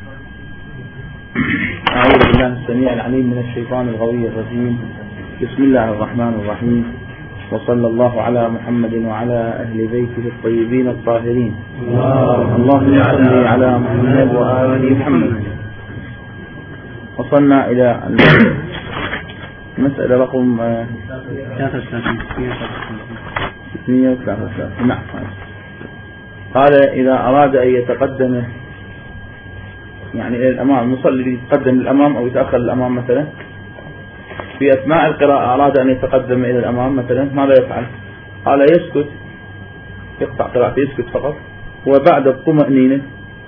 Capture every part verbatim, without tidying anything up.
أعوذ بالله السميع العليم من الشيطان الغوي الرجيم. بسم الله الرحمن الرحيم، وصلى الله على محمد وعلى أهل بيته الطيبين الطاهرين. اللهم صل على محمد وآل محمد. وصلنا إلى المسألة رقم ستمئة وثلاثة وثلاثين. نعم. قال إذا أراد أن يتقدم يعني إلى الأمام، المصلي يتقدم للأمام أو يتأخر للأمام مثلا في أثناء القراءة، أراد أن يتقدم إلى الأمام مثلا، ماذا يفعل؟ قال يسكت، يقطع قراءته، يسكت فقط، وبعد الطمأنينة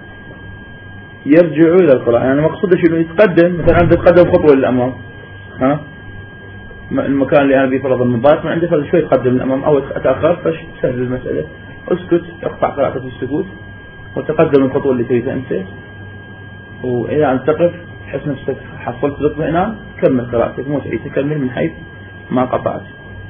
يرجع إلى القراءة. يعني مقصوده شنو؟ يتقدم مثلا، عنده يتقدم خطوة للأمام، ها المكان اللي أنا بيفرض المضايق من عنده شوي يتقدم للأمام أو أتأخر، فسهل المسألة، اسكت، اقطع قراءته في السكوت وتقدم الخطوة اللي تريدها أنت، وإذا أن تقف تحس نفسك حصلت الاطمئنان كمل قراءتك، مو تعيد، تكمل من حيث ما قطعت.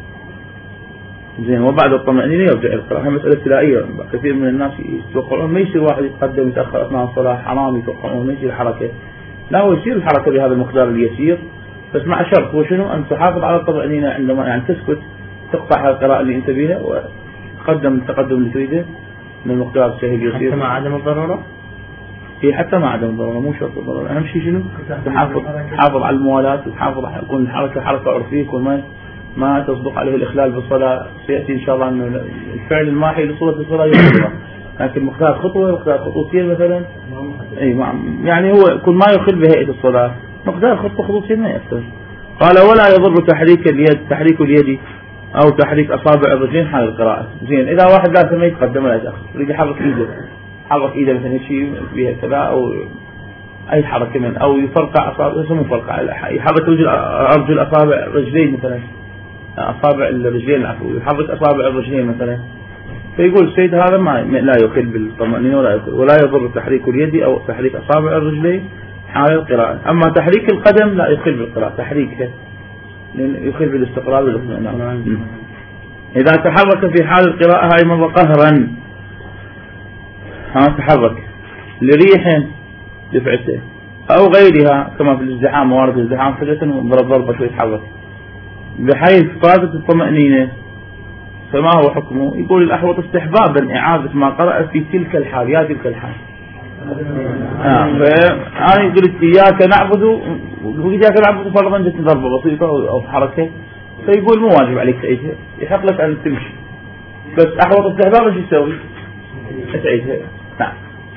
زين. وبعد الطمأنينة يرجع القراءة. مسألة ابتلائية، كثير من الناس يتوقعون ما يصير واحد يتقدم يتأخر أثناء الصلاة، حرام، يتوقعون ما يصير الحركة. لا، هو يصير الحركة بهذا المقدار اليسير، بس مع شرط، وشنو؟ أن تحافظ على الطمأنينة عندما يعني تسكت، تقطع القراءة اللي أنت بيها وتقدم التقدم اللي تريده من المقدار سهل يسير، حتى مع عدم الضرورة. هي حتى مع عدم الضرورة، مو شرط الضرورة. أهم شيء شنو؟ تحافظ تحافظ على الموالاة، وتحافظ تكون الحركة حركة عرفية، يكون ما ما تصدق عليه الإخلال بالصلاة. سيأتي إن شاء الله أنه الفعل الماحي لصورة الصلاة يخلها، لكن مقدار خطوة مقدار خطوتين مثلا، أي يعني هو يكون ما يخل بهيئة الصلاة، مقدار خطوة خطوتين ما يأثر. قال ولا يضر تحريك اليد، تحريك اليد أو تحريك أصابع الرجلين حال القراءة. زين. إذا واحد لازم ما يتقدم ولا يتأخر، يريد يحرك إيده، حرك إيده مثلا شيء فيها كذا، أو أي حركة من، أو يفرقع أصابع، اسمه فرقع، يحرك رجل أرجل أصابع رجلين مثلا، أصابع الرجلين العفو، يحرك أصابع الرجلين مثلا، فيقول السيد هذا ما لا يخل بالطمأنينة ولا يخل، ولا يضر تحريك اليد أو تحريك أصابع الرجلين حال القراءة. أما تحريك القدم لا يخل بالقراءة، تحريكها يخل بالاستقرار والاطمئنان. إذا تحرك في حال القراءة هاي مرة قهرا، ها تحرك لريح دفعته أو غيرها، كما في الازدحام، موارد الازدحام فجأة وضرب ضربة ويتحرك بحيث فاتت الطمأنينة، فما هو حكمه؟ يقول الأحوط استحبابا إعادة ما قرأ في تلك الحال، يا تلك الحال. آه فأنا قلت إياك نعبد، وإياك نعبد فرضا جت ضربة بسيطة أو حركة، فيقول مو واجب عليك تعيدها، يحق لك أن تمشي، بس أحوط استحبابا شو يسوي؟ تعيدها. نعم.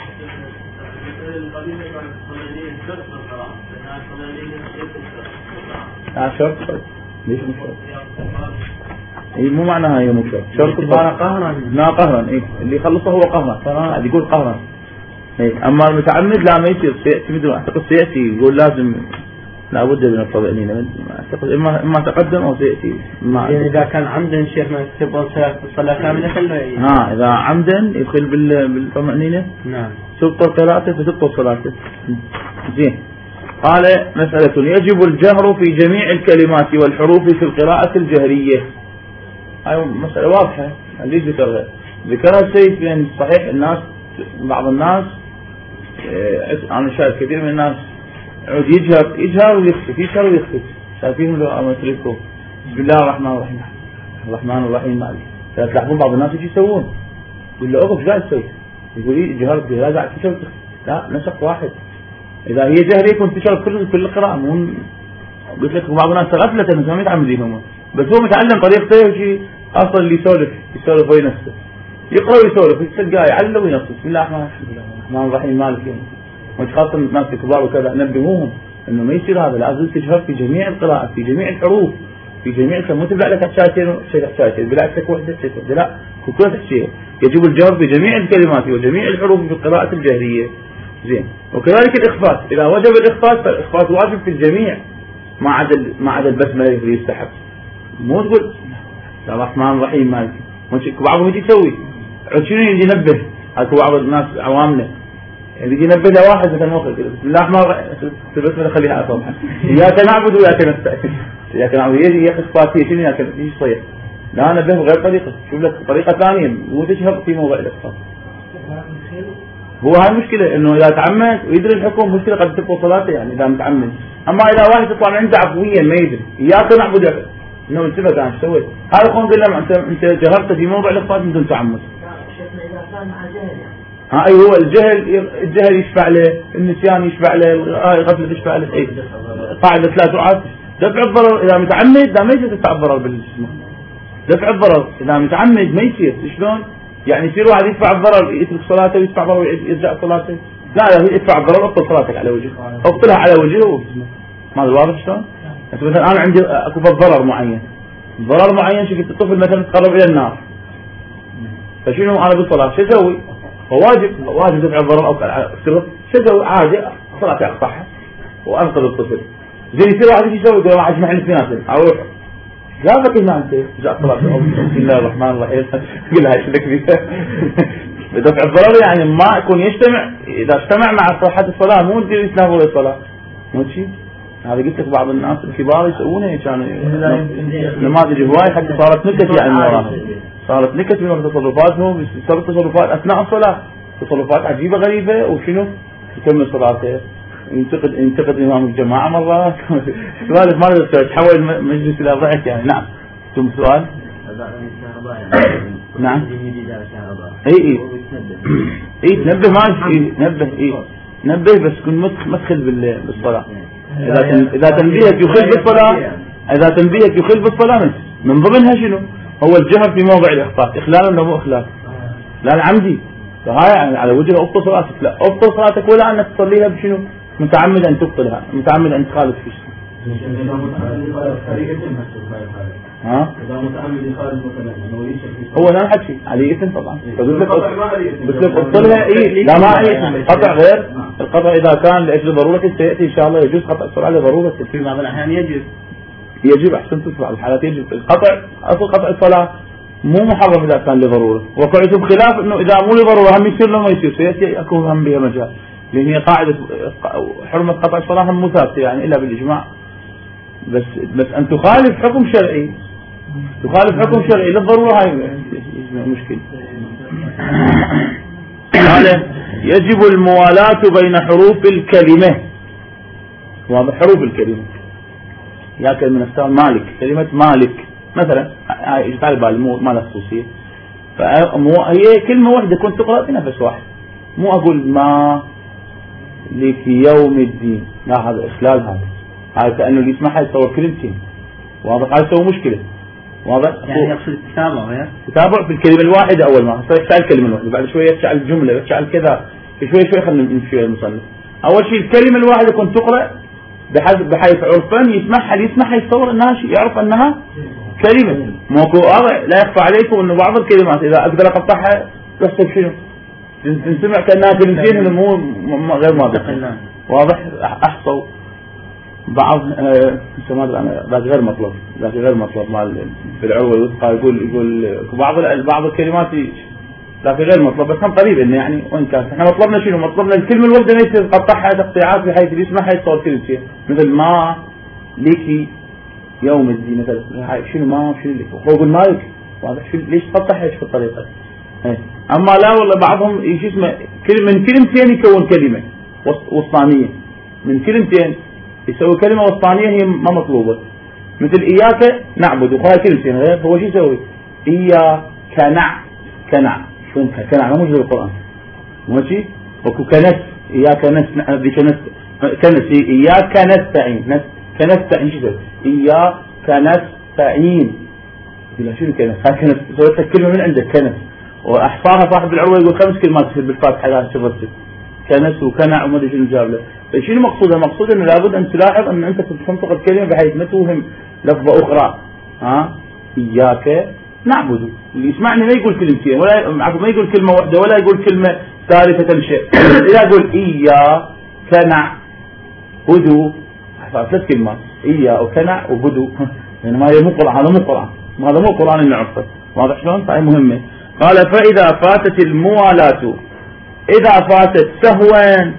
لا شرط. ليش مو شرط؟ إيه مو معناها هي مو شرط. شرط قهرا. لا قهرا. إيه اللي يخلصه هو قهرا، يقول قهرا. إيه أما المتعمد لا ما يصير، سيأتي مثل أعتقد سيأتي يقول لازم لا بد من الطمأنينة، أعتقد إما إما تقدم أو سيأتي. يعني إذا كان عمدا شيخنا تبغى صلاة كاملة خلوا. ها إذا عمدا يدخل بالطمأنينة. نعم. تبطل قراءته فتبطل صلاته. زين. قال مسألة يجب الجهر في جميع الكلمات والحروف في القراءة الجهرية. هاي مسألة واضحة، ليش ذكرها؟ ذكرها السيد بأن صحيح الناس، بعض الناس أنا شايف كثير من الناس يعود يجهر يجهر ويخفت، يجهر ويخفت، شايفين لو أمثلكم بسم الله الرحمن الرحيم الرحمن الرحيم مالي. تلاحظون بعض الناس يجي يسوون، يقول له أقف ايش قاعد تسوي؟ يقول لي جهرت لا قاعد تشوف، لا نسق واحد. إذا هي جهرية كنت تشوف كل كل القراءة، مو قلت لك بعض الناس غفلة إنهم ما متعمدين هم، بس هو متعلم طريقته وشيء أصلا اللي يسولف يسولف وين نفسه، يقرأ ويسولف تلقاه يعلم وينص بسم الله الرحمن الرحيم مالك يعني. مش خاصة الناس الكبار وكذا نبهوهم إنه ما يصير هذا، لازم تجهر في جميع القراءة، في جميع الحروف، في جميع الكلمات، مو تبلع لك شاتين شاتين بلعت لك واحدة شاتين، لا كل شيء يجب الجهر في جميع الكلمات وجميع الحروف في القراءة الجهرية. زين. وكذلك الإخفاء، إذا وجب الإخفاء فالإخفاء واجب في الجميع ما عدا ما عدا البسملة اللي يستحب. مو تقول الرحمن الرحيم مالك، بعضهم يجي يسوي شنو يجي ينبه، اكو بعض الناس عوامنا يجي ينبه لواحد مثلا مخرج بسم الله الرحمن الرحيم البسملة خليها أصلا إياك نعبد وإياك نستعين، إياك نعبد يجي ياخذ فاتحة شنو إياك يجي صيح، لا نبه بغير طريقة، شوف لك طريقة ثانية مو تشهر في موضوع الإخفاء. هو هاي المشكلة انه اذا تعمد ويدري الحكم مشكلة قد تبقى صلاته يعني اذا متعمد. اما اذا واحد تطلع من عنده عفويا ما يدري اياك نعبد انه انتبه كان ايش سويت هذا قوم قال له انت انت جهرت في موضع الاخفاء من دون تعمد. شيخنا اذا كان مع جهل يعني ها اي هو الجهل الجهل يشفع له، النسيان يشفع له، الغفلة يشفع له. اي قاعدة ثلاث رعاة دفع الضرر اذا متعمد لا ما يصير تدفع الضرر بالجسم. دفع الضرر اذا متعمد ما يصير. شلون؟ يعني يصير واحد يدفع الضرر يترك صلاته ويدفع الضرر ويرجع صلاته؟ لا لا يدفع الضرر ابطل صلاتك على وجهه، ابطلها على وجهه وجسمه. ما هذا واضح شلون؟ انت مثلا انا عندي اكو ضرر معين، ضرر معين شفت الطفل مثلا تقرب الى النار، فشنو انا بالصلاه شو اسوي؟ هو واجب واجب دفع الضرر او افترض شو اسوي؟ عادي صلاتي اقطعها وانقذ الطفل. زين يصير واحد ايش يسوي؟ يقول ما اجمع لي اثنين اروح لا بقي ما انت جاء صلاه بسم الله الرحمن الرحيم قل هاي شو ذكري بدفع الضرر يعني ما يكون يجتمع. اذا اجتمع مع صحه الصلاه مو يصير يتناول الصلاه مو شيء. هذا قلت لك بعض الناس الكبار يسوونه كانوا نماذج هواي حتى صارت نكت يعني وراها، صارت نكت من تصرفاتهم صارت تصرفات اثناء الصلاه تصرفات عجيبه غريبه وشنو يكمل صلاته ينتقد ينتقد امام الجماعه مرات سؤال ما تحول مجلس الى ضحك يعني. نعم ثم سؤال. نعم اي اي اي تنبه ما اي نبه اي نبه بس كن مدخل بالصلاه. اذا اذا تنبيهك يخل بالصلاه اذا تنبيهك يخل بالصلاه من ضمنها شنو؟ هو الجهر في موضع الاخفاء. اخلال ولا مو اخلال؟ لا العمدي فهاي على وجه ابطل صلاتك. لا ابطل صلاتك ولا انك تصليها بشنو؟ متعمد ان تبطلها، متعمد ان تخالف في شيء. ها؟ هو لا حكي عليه اثم طبعا. بس لك ابطلها اي لا ما قطع غير القطع اذا كان لاجل ضروره سياتي ان شاء الله يجوز قطع الصلاه لضروره. في بعض الاحيان يجب يجب احسن في بعض الحالات يجب القطع. اصل قطع الصلاه مو محرم اذا كان لضروره، وقعته بخلاف انه اذا مو لضروره هم يصير له ما يصير سياتي اكو هم بها مجال، لان هي قاعده حرمه قطع الصلاه هم مثابته يعني الا بالاجماع. بس بس ان تخالف حكم شرعي تخالف حكم شرعي للضروره هاي مشكله. قال يجب الموالاة بين حروف الكلمه. واضح حروف الكلمه يا كلمه نفسها مالك كلمه مالك مثلا هاي تعال بال مو ما لها خصوصيه. فهي كلمه واحده كنت تقرا في نفس واحد. مو اقول ما لك يوم الدين لا هذا اخلال. هذا هذا كانه اللي يسمعها يتصور كلمتين. واضح هذا يسوي مشكله. واضح يعني يقصد التتابع تتابع في الكلمه الواحده. اول ما يفتح الكلمه الواحده بعد شويه يفتح الجمله يفتح كذا شوي شوي خلينا نمشي المصنف. اول شيء الكلمه الواحده كنت تقرا بحيث بحيث عرفا يسمعها اللي يسمعها يتصور انها شيء يعرف انها كلمه. ماكو لا يخفى عليكم انه بعض الكلمات اذا اقدر اقطعها تحسب شنو تنسمع كانها كلمتين مو غير واضح. واضح احصوا بعض ما ادري انا ذاك غير مطلب ذاك غير مطلب مال في العروه الوثقى يقول يقول بعض بعض الكلمات ذاك غير مطلب بس هم قريب انه يعني وين كان احنا مطلبنا شنو؟ مطلبنا الكلمه الواحده ما يصير تقطعها تقطيعات بحيث اللي يسمعها يتصور كلمتين مثل ما ليكي يوم الدين مثلا شنو ما شنو لك هو يقول مالك. واضح شو ليش تقطعها ايش بالطريقه؟ اما لا والله بعضهم ايش اسمه كلمه من كلمتين يكون كلمه وسطانيه من كلمتين يسوي كلمه وسطانيه هي ما مطلوبه مثل اياك نعبد وقال كلمتين غير. هو شو يسوي؟ اياك نع كنع شلون كنع ما موجود بالقران ماشي وكو كنس اياك نس ذي كنس كنس اياك نستعين نس كنستعين شو يسوي؟ اياك نستعين يقول شنو كنس هاي كنس سويت لك كلمه من عندك كنس واحصاها صاحب العروه يقول خمس كلمات تصير بالفاتحه لا شرطت كنس وكنع وما ادري شنو جاب له. فشنو مقصوده؟ مقصود انه لابد ان تلاحظ ان انت تنطق الكلمه بحيث ما توهم لفظه اخرى. ها اياك نعبد اللي يسمعني ما يقول كلمتين ولا ما يقول كلمه واحده ولا يقول كلمه ثالثه شيء. اذا يقول اياك نعبد ثلاث كلمات اياك وكنع وبدو يعني ما هي مو قران هذا مو قران هذا مو قران اللي نعرفه. واضح شلون؟ فهي مهمه. قال فاذا فاتت الموالاه اذا فاتت سهوا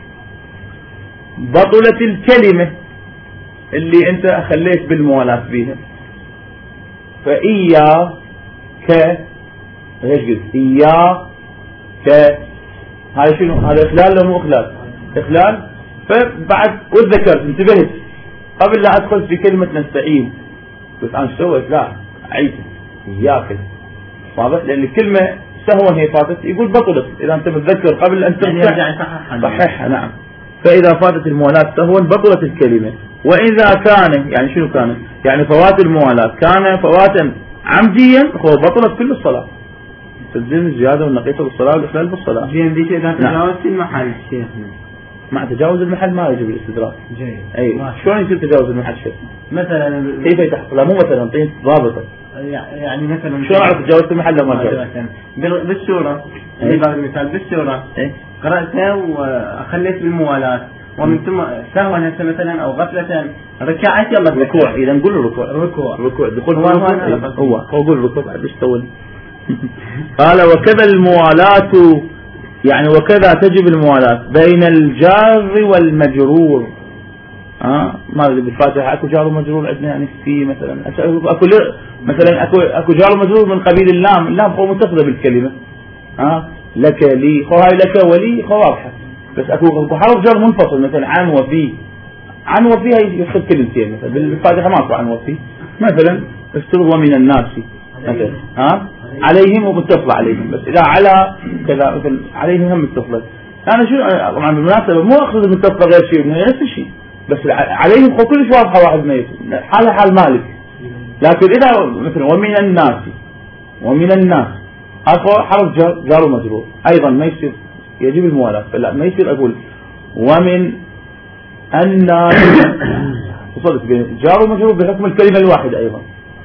بطلت الكلمة اللي انت خليت بالموالاة بيها. فإياك ايش قلت؟ إياك هذا شنو؟ هذا إخلال ولا مو إخلال؟ إخلال. فبعد وتذكرت انتبهت قبل لا أدخل في كلمة نستعين قلت أنا سويت لا عيد إياك واضح، لأن الكلمة سهوا هي فاتت يقول بطلت إذا أنت متذكر قبل أن ترجع صحيحها. نعم. فإذا فاتت الموالاة سهوا بطلت الكلمة. وإذا كان يعني شنو كان؟ يعني فوات الموالاة كان فواتا عمديا هو بطلت كل الصلاة، تلزم الزيادة والنقيصة بالصلاة والإخلال بالصلاة. زين ديك إذا تجاوزت المحل شيخنا. مع تجاوز المحل ما يجب الاستدراك. جيد. أي شلون يصير تجاوز المحل شيخ؟ مثلا كيف يتحصل؟ مو مثلا طين ضابطة. يعني مثلا شلون أعرف تجاوزت المحل لما جاوز؟ بالسورة. أي مثال بالسورة. أي قرأتها وخليت بالموالاة ومن ثم سهوا هسه مثلا أو غفلة ركعت يلا ركوع. إذا نقول الركوع. ركوع. ركوع دخول هو هو هو قول ركوع بعد ايش تسوي؟ قال وكذا الموالاة يعني وكذا تجب الموالاة بين الجار والمجرور. ها أه؟ ما ادري بالفاتحة اكو جار ومجرور عندنا يعني في مثلا اكو مثلا اكو اكو جار ومجرور من قبيل اللام، اللام هو متصلة بالكلمة. ها أه؟ لك لي خو هاي لك ولي خو واضحة، بس اكو حرف جر منفصل مثلا عن وفي. عن وفي هي يدخل كلمتين مثلا بالفاتحة ماكو عن وفي مثلا افترض ومن الناس مثلا ها أه؟ عليهم ومتصلة عليهم، بس إذا على كذا مثل عليهم هم متصلة. أنا شو طبعا بالمناسبة مو أقصد المتصلة غير شيء نفس الشيء، بس عليهم خو كلش واضحة واحد ميت حالها حال مالك. لكن إذا مثل ومن الناس ومن الناس أخو حرف جر جار ومجرور أيضا ما يصير يجب الموالاة، فلا ما يصير أقول ومن الناس وصلت بين جار ومجرور بحكم الكلمة الواحدة أيضا.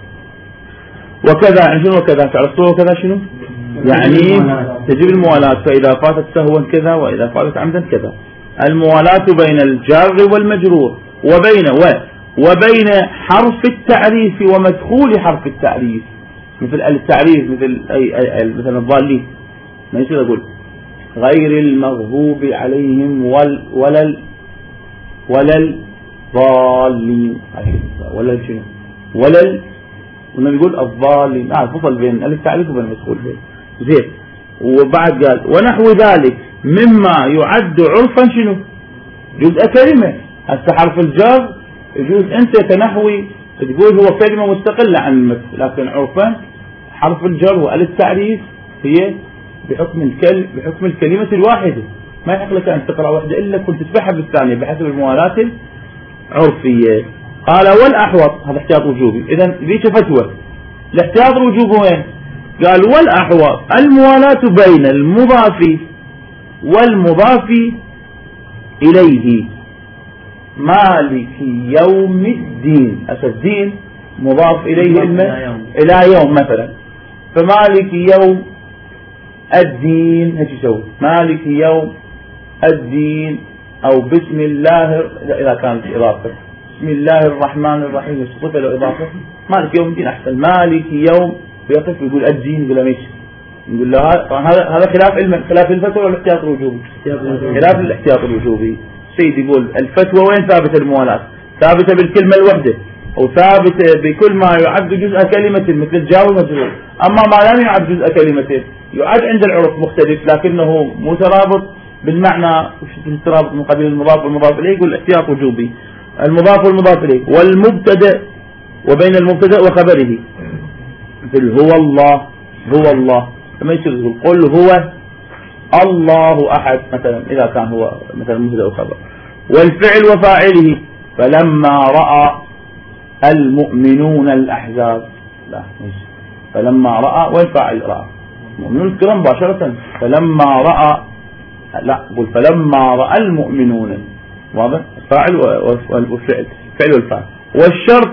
وكذا يعني شنو وكذا تعرفتوا وكذا شنو يعني تجب الموالاة فإذا فاتت سهوا كذا وإذا فاتت عمدا كذا. الموالاة بين الجار والمجرور وبين و وبين حرف التعريف ومدخول حرف التعريف مثل التعريف مثل أي, أي, أي مثل الضالين ما يصير أقول غير المغضوب عليهم وال ولا ولا الضالين ولا شنو ولا ونبي يقول الضالين آه فصل بين التعريف وبين المدخول بين زين. وبعد قال ونحو ذلك مما يعد عرفا شنو جزء كلمة. هسه حرف الجر يجوز أنت كنحوي تقول هو كلمة مستقلة عن المثل، لكن عرفا حرف الجر وال التعريف هي بحكم الكل بحكم الكلمة الواحدة، ما يحق لك أن تقرأ واحدة إلا كنت تسبحها بالثانية بحسب الموالاة العرفية. قال والأحوط هذا احتياط وجوبي. إذا ذيك فتوى الاحتياط الوجوبي وين؟ قال والأحوط الموالاة بين المضاف والمضاف إليه مالك يوم الدين. أسا الدين مضاف إليه إلى يوم مثلا، فمالك يوم الدين هيك يسوي مالك يوم الدين أو بسم الله إذا كانت إضافة بسم الله الرحمن الرحيم الصفة له إضافة مالك يوم الدين أحسن. مالك يوم يقف يقول الدين يقول ماشي نقول له هذا هذا خلاف علم خلاف الفتوى والاحتياط الوجوبي. خلاف الاحتياط الوجوبي سيد يقول الفتوى وين ثابتة الموالاة؟ ثابتة بالكلمة الوحدة أو ثابتة بكل ما يعد جزء كلمة مثل الجار والمجرور. أما ما لم يعد جزء كلمة يعد عند العرف مختلف لكنه مترابط بالمعنى مترابط من قبيل المضاف والمضاف إليه يقول الاحتياط وجوبي. المضاف والمضاف إليه والمبتدأ وبين المبتدأ وخبره مثل هو الله هو الله فما يصير يقول قل هو الله أحد مثلا إذا كان هو مثلا مبتدأ وخبر. والفعل وفاعله فلما رأى المؤمنون الأحزاب لا ماشي فلما رأى والفاعل رأى المؤمنون الكرام مباشرة فلما رأى لا قل فلما رأى المؤمنون واضح الفاعل والفعل فعل والفاعل. والشرط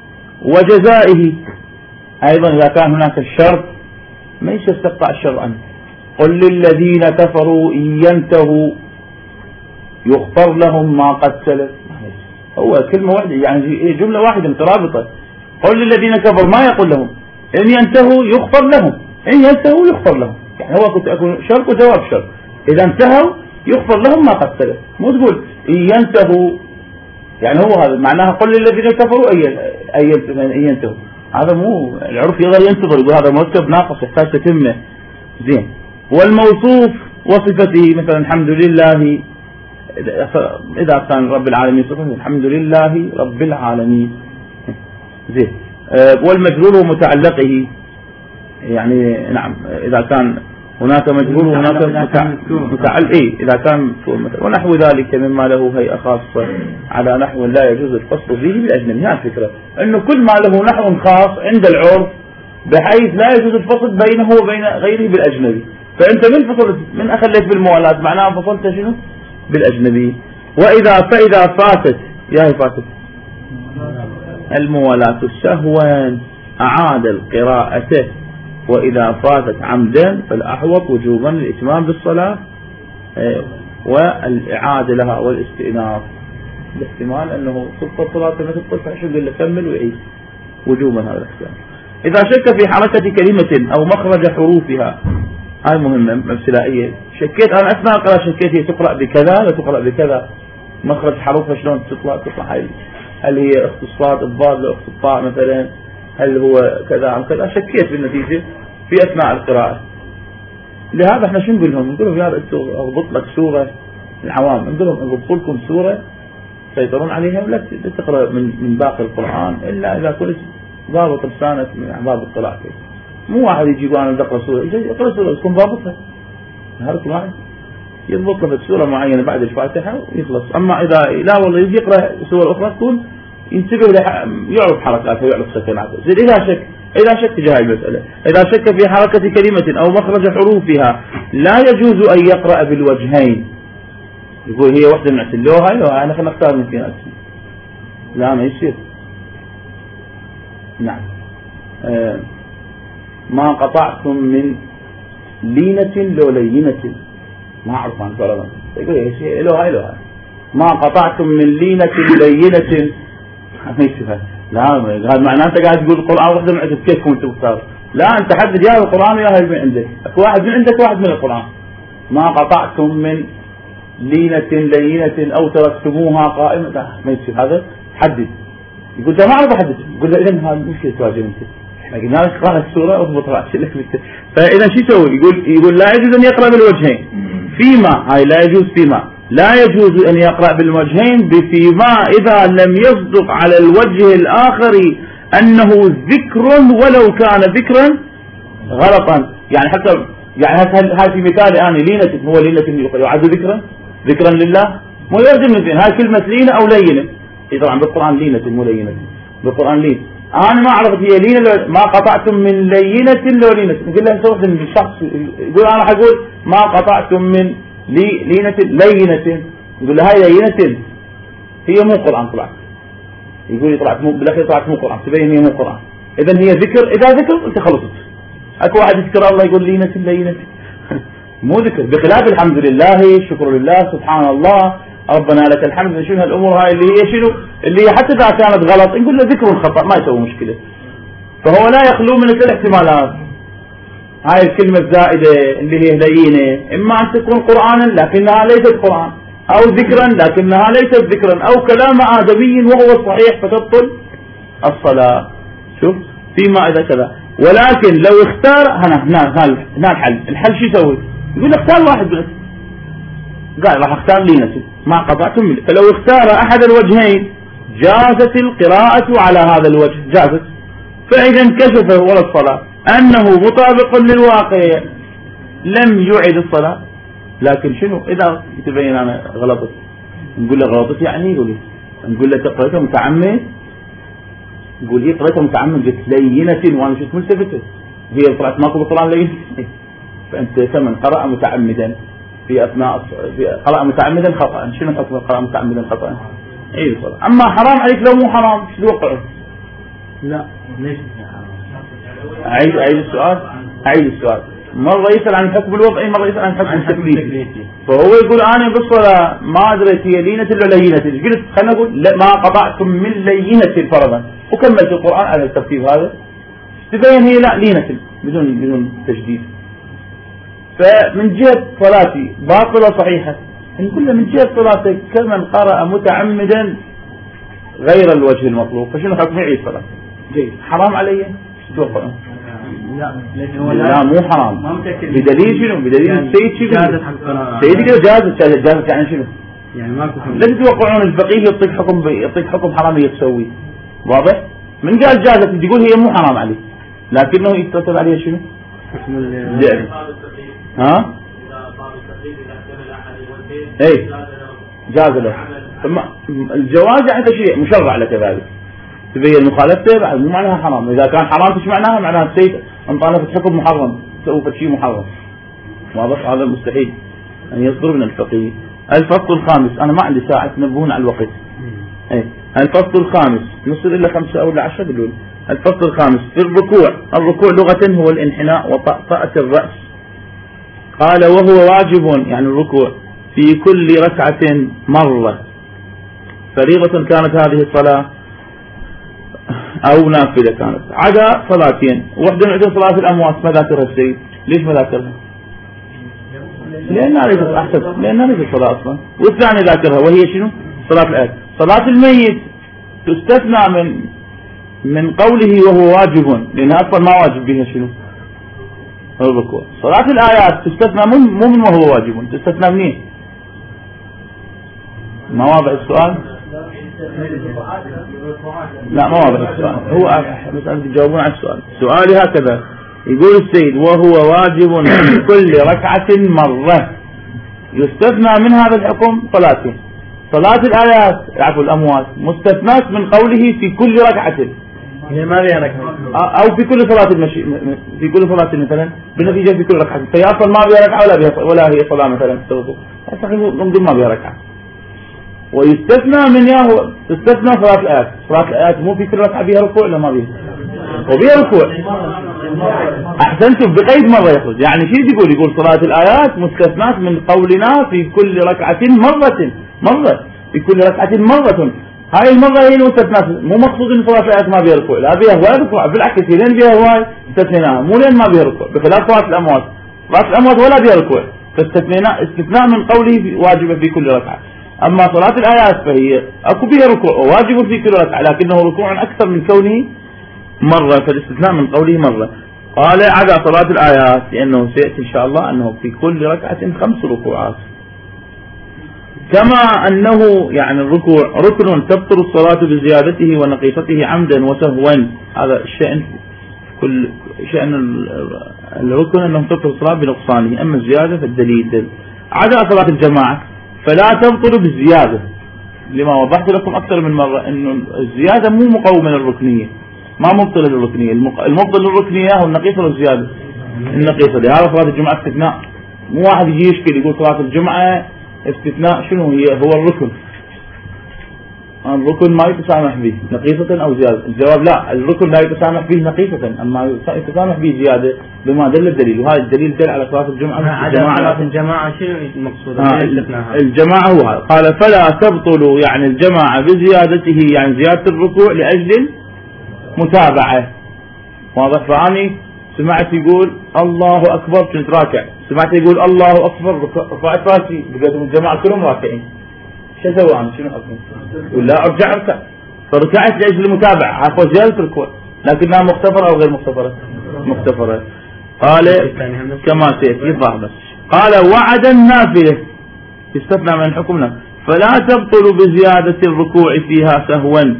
وجزائه أيضا إذا كان هناك الشرط ما يصير تقطع الشرط عنه. قل للذين كفروا إن ينتهوا يغفر لهم ما قد سلف هو كلمة واحدة يعني جملة واحدة مترابطة. قل للذين كفروا ما يقول لهم إن ينتهوا يغفر لهم إن ينتهوا يغفر لهم يعني هو كنت أكون شرط وجواب شرط إذا انتهوا يغفر لهم ما قد سلف مو تقول إن ينتهوا يعني هو هذا معناها قل للذين كفروا أي ينتهوا هذا مو العرف يقدر ينتظر يقول هذا مركب ناقص يحتاج تتمه زين. والموصوف وصفته مثلا الحمد لله إذا كان رب العالمين صفته الحمد لله رب العالمين زين. والمجرور ومتعلقه يعني نعم إذا كان هناك مجرور وهناك متعلق إيه إذا كان ونحو ذلك مما له هيئة خاصة على نحو لا يجوز الفصل فيه بالأجنبي. هذه الفكرة أنه كل ما له نحو خاص عند العرف بحيث لا يجوز الفصل بينه وبين غيره بالأجنبي. فأنت من فصلت من أخليت بالموالاة معناها فصلت شنو بالأجنبي. وإذا فإذا فاتت يا هي فاتت الموالاة سهوا أعاد القراءة، وإذا فاتت عمدا فالأحوط وجوبا الإتمام بالصلاة والإعادة لها والاستئناف، باحتمال أنه صفة الصلاة ما تبقى شو يقول له كمل وعيد وجوبا هذا الأحكام. إذا شك في حركة كلمة أو مخرج حروفها، هاي مهمة ابتدائية، شكيت أنا أثناء القراءة شكيت هي تقرأ بكذا لا تقرأ بكذا، مخرج حروفها شلون تطلع تطلع هاي، هل هي أخت الصاد الضاد لأخت الطاء مثلا، هل هو كذا أو كذا، شكيت بالنتيجة في أثناء القراءة. لهذا احنا شو نقول لهم؟ نقول لهم يا أضبط لك سورة، العوام نقول لهم أضبط لكم سورة تسيطرون عليها ولا تقرأ من من باقي القرآن إلا إذا كنت ضابط لسانك من أحباب القراءة. مو واحد يجي يقول أنا أقرأ سورة، يجي يقرأ سورة تكون ضابطها، هذا كل واحد يضبط له سورة معينة بعد الفاتحة ويخلص. أما إذا لا والله يجي يقرأ سورة أخرى تكون ينتبه يعرف حركاته ويعرف سكناته. زين إذا شك إذا شك جاء المسألة، إذا شك في حركة كلمة أو مخرج حروفها لا يجوز أن يقرأ بالوجهين. يقول هي واحدة نعتلوها هاي أنا خلنا نختار من فينا، لا ما يصير. نعم آه ما قطعتم من لينة لو لينة، ما أعرف عن فرضا يقول إيه له هاي له هاي ما قطعتم من لينة لينة ما يصير. لا هذا معناه أنت قاعد تقول القرآن واحدة من عندك كيفكم أنتم تختار، لا أنت حدد يا القرآن ويا من عندك، أكو واحد من عندك واحد من القرآن. ما قطعتم من لينة لينة أو تركتموها قائمة، ما يصير هذا حدد. يقول ده ما أعرف أحدد، يقول له إذن هذا مشكلة تواجه أنت، إحنا قلنا لك قرأ السورة أضبط رأسك لك بك. فإذا شو يسوي؟ يقول يقول لا يجوز أن يقرأ بالوجهين فيما، هاي لا يجوز فيما، لا يجوز أن يقرأ بالوجهين بفيما إذا لم يصدق على الوجه الآخر أنه ذكر ولو كان ذكرا غلطا. يعني حتى يعني هاي في مثال أنا لينة، هو لينة يعد ذكرا ذكرا لله، مو يرجم من هاي كلمة لينة أو لينة. إيه طبعا بالقرآن لينة مو لينة، بالقرآن لين. أنا ما أعرف هي لينة، ما قطعتم من لينة لو لينة، نقول له أنت واحد من الشخص يقول أنا حقول ما قطعتم من لي لينة لينة، يقول له هاي لينة هي مو قرآن طلعت، يقول طلعت مو بالأخير طلعت مو قرآن، تبين هي مو قرآن. إذا هي ذكر، إذا ذكر أنت خلصت. أكو واحد يذكر الله يقول لينة لينة مو ذكر، بخلاف الحمد لله شكر لله سبحان الله ربنا لك الحمد. شنو هالأمور هاي اللي هي شنو اللي هي حتى إذا كانت غلط نقول له ذكر خطأ ما يسوي مشكلة. فهو لا يخلو من ثلاث احتمالات. هاي الكلمة الزائدة اللي هي لينة إما أن تكون قرآنا لكنها ليست قرآن، أو ذكرا لكنها ليست ذكرا، أو كلام آدمي وهو صحيح فتبطل الصلاة. شوف فيما إذا كذا. ولكن لو اختار هنا هنا هنا الحل، الحل شو يسوي؟ يقول اختار واحد بس، قال راح اختار لينة ما قطعتم منه. فلو اختار أحد الوجهين جازت القراءة على هذا الوجه، جازت. فإذا انكشف ولا الصلاة أنه مطابق للواقع لم يعد الصلاة. لكن شنو إذا تبين أنا غلطت، نقول له غلطت يعني يقول نقول له تقرأته متعمد، نقول لي قرأته متعمد قلت لينة وأنا شفت ملتفتة هي طلعت ماكو بالقرآن لينة. فأنت ثمن قرأ متعمدا في أثناء في قرأ متعمدا خطأ، شنو حكم قرأ متعمدا خطأ؟ عيد الصلاة. أما حرام عليك لو مو حرام شو توقعه؟ لا ليش حرام؟ أعيد أعيد السؤال أعيد السؤال مرة يسأل عن الحكم الوضعي، مرة يسأل عن الحكم التكليفي. فهو يقول أنا بالصلاة ما أدريت هي لينة ولا لينة، قلت خلنا نقول ما قطعتم من لينة فرضا وكملت القرآن على الترتيب هذا، تبين هي لا لينة بدون بدون تجديد. فمن جهة صلاتي باطلة صحيحة، نقول له من جهة صلاتك كمن قرأ متعمدا غير الوجه المطلوب، فشنو حكم يعيد صلاة؟ جيد. حرام علي؟ شو توقعون؟ لا لا مو حرام بدليل شنو؟ بدليل السيد شنو؟ جازت حق الصلاة. سيد يقول جازت جازت يعني شنو؟ يعني ماكو لا تتوقعون الفقيه يعطيك حكم يعطيك حكم حرام يسويه واضح؟ من قال جازت تقول هي مو حرام عليه لكنه يتصل عليه شنو؟ حكم ال ها؟ اي جاز له. ثم الجواز عند شيء مشرع لك ذلك تبين مخالفته بعد مو معناها حرام. اذا كان حرام ايش معناها؟ معناها السيد انطلقت حكم محرم سوف شيء محرم واضح. هذا مستحيل ان يصدر من الفقيه. الفصل الخامس انا ما عندي ساعه تنبهون على الوقت. اي الفصل الخامس نصل الى خمسة او الى عشرة بالليل. الفصل الخامس في الركوع. الركوع لغه هو الانحناء وطأطأة الراس. قال وهو واجب يعني الركوع في كل ركعه مره فريضه كانت هذه الصلاه او نافله كانت عدا صلاتين. واحده من صلاه الاموات ما ذاكرها السيد. ليش ما ذاكرها؟ لأنها ليست أحسن لأنها ليست صلاة أصلا. والثانية ذاكرها وهي شنو؟ صلاة الآيات. صلاة الميت تستثنى من من قوله وهو واجب لأنها أصلا ما واجب بها شنو؟ الركوع. صلاة الآيات تستثنى من مو من وهو واجب تستثنى منين؟ ما واضح السؤال؟ لا ما واضح السؤال. هو بس أنت تجاوبون على السؤال. سؤالي هكذا يقول السيد وهو واجب في كل ركعة مرة يستثنى من هذا الحكم صلاتين. صلاة الآيات عفوا الأموات مستثنات من قوله في كل ركعة هي ما بها ركعة أو في كل صلاة المشي في كل صلاة مثلا بالنتيجة في كل ركعة فهي أصلا ما بها ركعة ولا بها ولا هي صلاة مثلا نقول ما بها ركعة. ويستثنى من ياهو تستثنى صلاة الآيات. صلاة الآيات مو في كل ركعة بها ركوع ولا ما بها؟ وبها ركوع. أحسنتم بقيد مرة يخرج. يعني شيء يقول يقول صلاة الآيات مستثنات من قولنا في كل ركعة مرة مرة في كل ركعة مرة. هاي المرة هي المستثنات مو مقصود ان صلاة الآيات ما بها ركوع لا بها ولا ركوع بالعكس هي لين بها هواي استثنيناها مو لين ما بها ركوع بخلاف صلاة الأموات. صلاة الأموات ولا بها ركوع فاستثنينا استثناء من قوله واجبة في كل ركعة. أما صلاة الآيات فهي أكو بها ركوع وواجب في كل ركعة لكنه ركوع أكثر من كونه مرة فالاستثناء من قوله مرة. قال عدا صلاة الآيات لأنه سيأتي إن شاء الله أنه في كل ركعة خمس ركوعات. كما أنه يعني الركوع ركن تبطل الصلاة بزيادته ونقيصته عمدا وسهوا. هذا الشأن كل شأن الركن أنه تبطل الصلاة بنقصانه. أما الزيادة فالدليل دل. عدا صلاة الجماعة فلا تبطل بالزيادة لما وضحت لكم أكثر من مرة أنه الزيادة مو مقومة للركنية ما مبطل للركنية. المبطل للركنية هو النقيصة والزيادة. النقيصة لهذا صلاة الجمعة استثناء. مو واحد يجي يشكل يقول صلاة الجمعة استثناء شنو هي هو الركن. الركن ما يتسامح به نقيصة أو زيادة. الجواب لا الركن لا يتسامح به نقيصة أما يتسامح به زيادة بما دل الدليل. وهذا الدليل دل على صلاة الجمعة. صلاة الجماعة شنو المقصود؟ آه الجماعة هو هذا. قال فلا تبطل يعني الجماعة بزيادته يعني زيادة الركوع لأجل متابعة. واضح. فاني سمعت يقول الله اكبر كنت راكع سمعت يقول الله اكبر رفعت راسي بقيت من الجماعه كلهم راكعين شو اسوي انا؟ شنو حكمي؟ ولا ارجع اركع فركعت لاجل المتابعه عفوا زياده الركوع لكنها مختبره او غير مختبره؟ مختبره. قال كما سيأتي بس. قال وعد النافله يستثنى من حكمنا فلا تبطل بزياده الركوع فيها سهوا.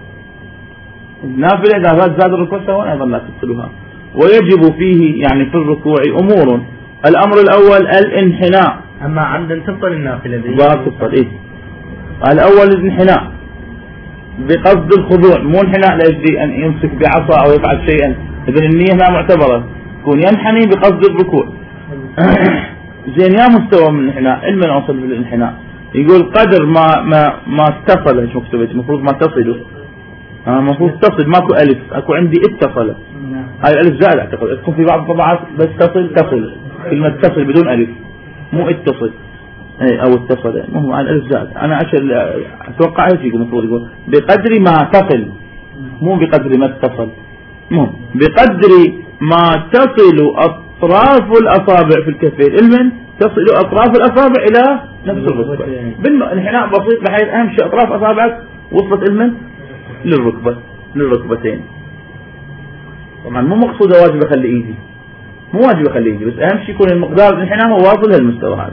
النافلة إذا زاد الركوع سواء أيضا لا تبطلها. ويجب فيه يعني في الركوع أمور. الأمر الأول الانحناء. أما عمدا تبطل النافلة دي لا تبطل. إيه الأول الانحناء بقصد الخضوع مو انحناء لأجل أن يمسك بعصا أو يفعل شيئا. إذن النية هنا معتبرة يكون ينحني بقصد الركوع. زين يا مستوى من الانحناء علما أوصل بالانحناء يقول قدر ما ما ما اتصل ايش مكتوب المفروض ما تصله اه المفروض تصل ماكو ألف اكو عندي اتصل. هاي الألف زائد اعتقد تكون في بعض الطبعات بس تصل تصل كلمة تصل بدون ألف مو اتصل اي او اتصل مو على الألف زائد. انا اشل اتوقع ايش يقول المفروض يقول بقدر ما تصل مو بقدر ما اتصل مو بقدر ما تصل اطراف الاصابع في الكفين علما تصل اطراف الاصابع الى نفس الركبة بالانحناء بسيط بحيث اهم شيء اطراف اصابعك وصلت علما للركبة للركبتين. طبعا مو مقصودة واجب أخلي إيدي، مو واجب أخلي إيدي، بس أهم شيء يكون المقدار الانحناء هو واصل للمستوى هذا.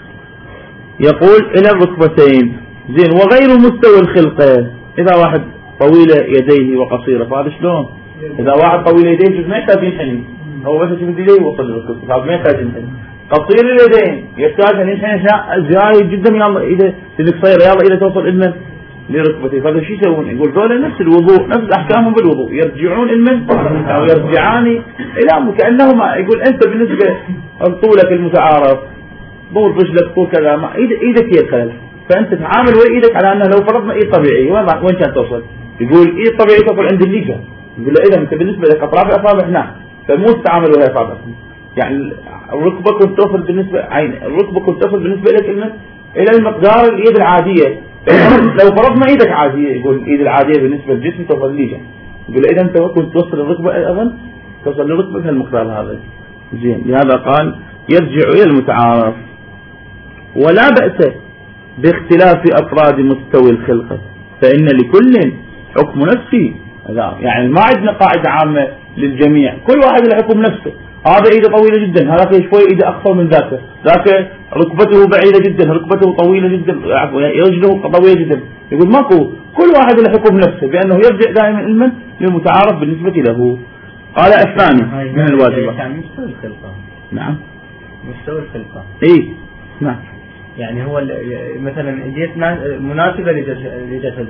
يقول إلى الركبتين. زين، وغير مستوى الخلقة، إذا واحد طويلة يديه وقصيرة فهذا شلون؟ إذا واحد طويل يديه شوف ما يحتاج ينحني، هو بس يشوف يديه يوصل للركبة، هذا ما يحتاج ينحني. قصير اليدين يحتاج أن ينحني زايد جدا، يلا إيده إذا قصيرة يلا إذا توصل إلمن لركبتي. فهذا شو يسوون؟ يقول ذولا نفس الوضوء، نفس أحكامهم بالوضوء، يرجعون إلمن أو يرجعان إلى كأنهما. يقول أنت بالنسبة لطولك المتعارف طول رجلك طول كذا، ما إيدك هي الخلل، فأنت تعامل ويا إيدك على أنه لو فرضنا إيد طبيعي وين كانت توصل؟ يقول إيد طبيعي توصل عند الليجة. يقول له إذا أنت بالنسبة لك أطراف أصابع هنا، فمو تتعامل ويا أصابع، يعني الركبة كنت توصل بالنسبة عين الركبة كنت توصل بالنسبة لك إلى المقدار الإيد العادية. لو فرضنا إيدك عادية، يقول الإيد العادية بالنسبة للجسم توصل الليجة. يقول له إذا أنت كنت توصل الركبة أيضا توصل للركبة بهالمقدار هذا. زين، لهذا قال يرجع إلى المتعارف. ولا بأس باختلاف أفراد مستوى الخلقة، فإن لكل حكم نفسي. يعني ما عندنا قاعدة عامة للجميع، كل واحد له حكم نفسه. هذا إيده طويلة جدا، هذاك شوي إيده أقصر من ذاك، ذاك ركبته بعيدة جدا، ركبته طويلة جدا، رجله طويلة جدا. يقول ماكو، كل واحد له حكم نفسه، بأنه يرجع دائما علما للمتعارف بالنسبة له. قال الثاني من الواجبات. يعني مستوى الخلقة. نعم. مستوى الخلقة. إيه نعم. يعني هو مثلا جيت مناسبة لجسده،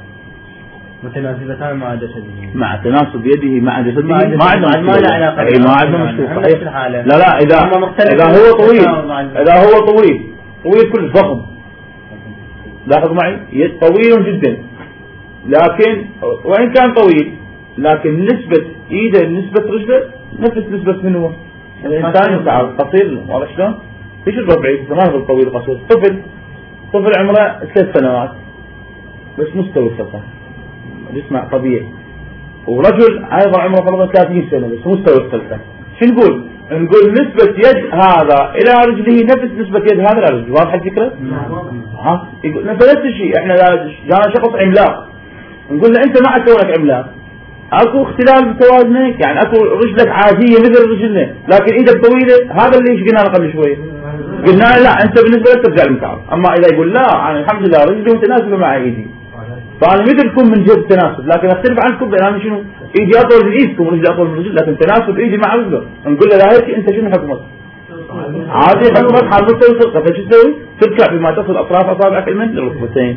متناسبتان مع جسده، مع تناسب يده مع جسده، ما عندنا ما له علاقة. اي ما عندنا مشكلة صحيح. لا لا اذا اذا هو طويل اذا هو طويل طويل كل ضخم، لاحظ معي يد طويل جدا، لكن وان كان طويل لكن نسبة ايده نسبة رجله نفس نسبة من هو الانسان يتعب قصير. واضح شلون؟ ايش الربعي ما هو طويل قصير. طفل طفل عمره ثلاث سنوات بس مستوى الخلقة جسمه طبيعي، ورجل ايضا عمره فرضا ثلاثين سنة بس مستوى الخلقة. شو نقول؟ نقول نسبة يد هذا الى رجله نفس نسبة يد هذا الى رجله. واضح الفكرة؟ ها يقول نفس الشيء. احنا جانا شخص عملاق نقول له انت ما كونك عملاق، اكو اختلال بتوازنك، يعني اكو رجلك عادية مثل رجلنا لكن ايدك طويلة، هذا اللي ايش قلنا له قبل شوي. قلنا لا انت بالنسبة لك ترجع المتعارف. اما اذا يقول لا انا الحمد لله رجلي متناسبة مع ايدي، فانا مثلكم من جهة التناسب، لكن اختلف عنكم بان انا شنو ايدي اطول من ايدكم ورجلي اطول من رجل، لكن تناسب ايدي مع رجله. نقول له لا هيك انت شنو حكمك؟ عادي حكمك حال مستوى الخلقة. فشو تسوي؟ تركع بما تصل اطراف اصابعك المن للركبتين.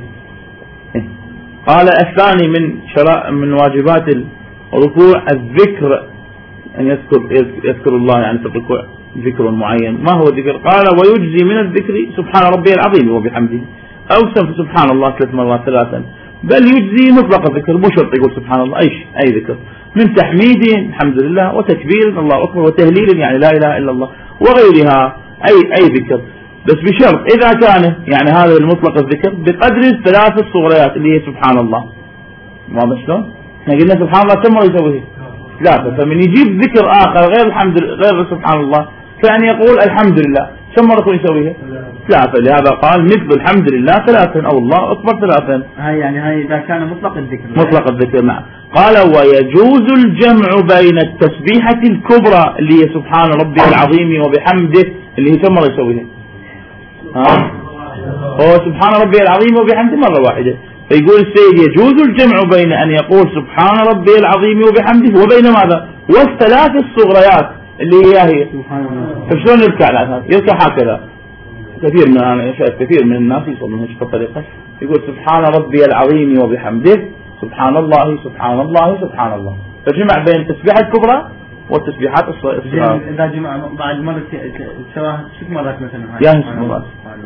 قال الثاني من شرائع من واجبات الركوع الذكر، ان يذكر يذكر الله يعني في الركوع ذكر معين. ما هو الذكر؟ قال ويجزي من الذكر سبحان ربي العظيم وبحمده، أو سبحان الله ثلاث مرات ثلاثا، بل يجزي مطلق الذكر، مو شرط يقول سبحان الله، أي أي ذكر من تحميد الحمد لله وتكبير الله أكبر وتهليل يعني لا إله إلا الله وغيرها، أي أي ذكر، بس بشرط إذا كان يعني هذا المطلق الذكر بقدر الثلاث الصغريات اللي هي سبحان الله. واضح شلون؟ احنا قلنا سبحان الله كم مرة يسويه؟ ثلاثة. فمن يجيب ذكر آخر غير الحمد غير سبحان الله كان يقول الحمد لله كم مرة يكون يسويها؟ ثلاثة. لهذا قال مثل الحمد لله ثلاثا أو الله أكبر ثلاثا. هاي يعني هاي إذا كان مطلق الذكر. مطلق الذكر نعم. قال ويجوز الجمع بين التسبيحة الكبرى اللي هي سبحان ربي العظيم وبحمده اللي هي كم مرة يسويها؟ ها؟ هو سبحان ربي العظيم وبحمده مرة واحدة. فيقول السيد يجوز الجمع بين أن يقول سبحان ربي العظيم وبحمده وبين ماذا؟ والثلاث الصغريات اللي هي هي سبحان الله. فشلون يركع الأثار؟ يركع هكذا. كثير من أنا شايف كثير من الناس يصل من هذه الطريقة، يقول سبحان ربي العظيم وبحمده سبحان الله سبحان الله سبحان الله. فجمع بين التسبيحة الكبرى والتسبيحات الصغيرة. إذا جمع بعد مرة سواها ست مرات مثلا. يعني ست مرات.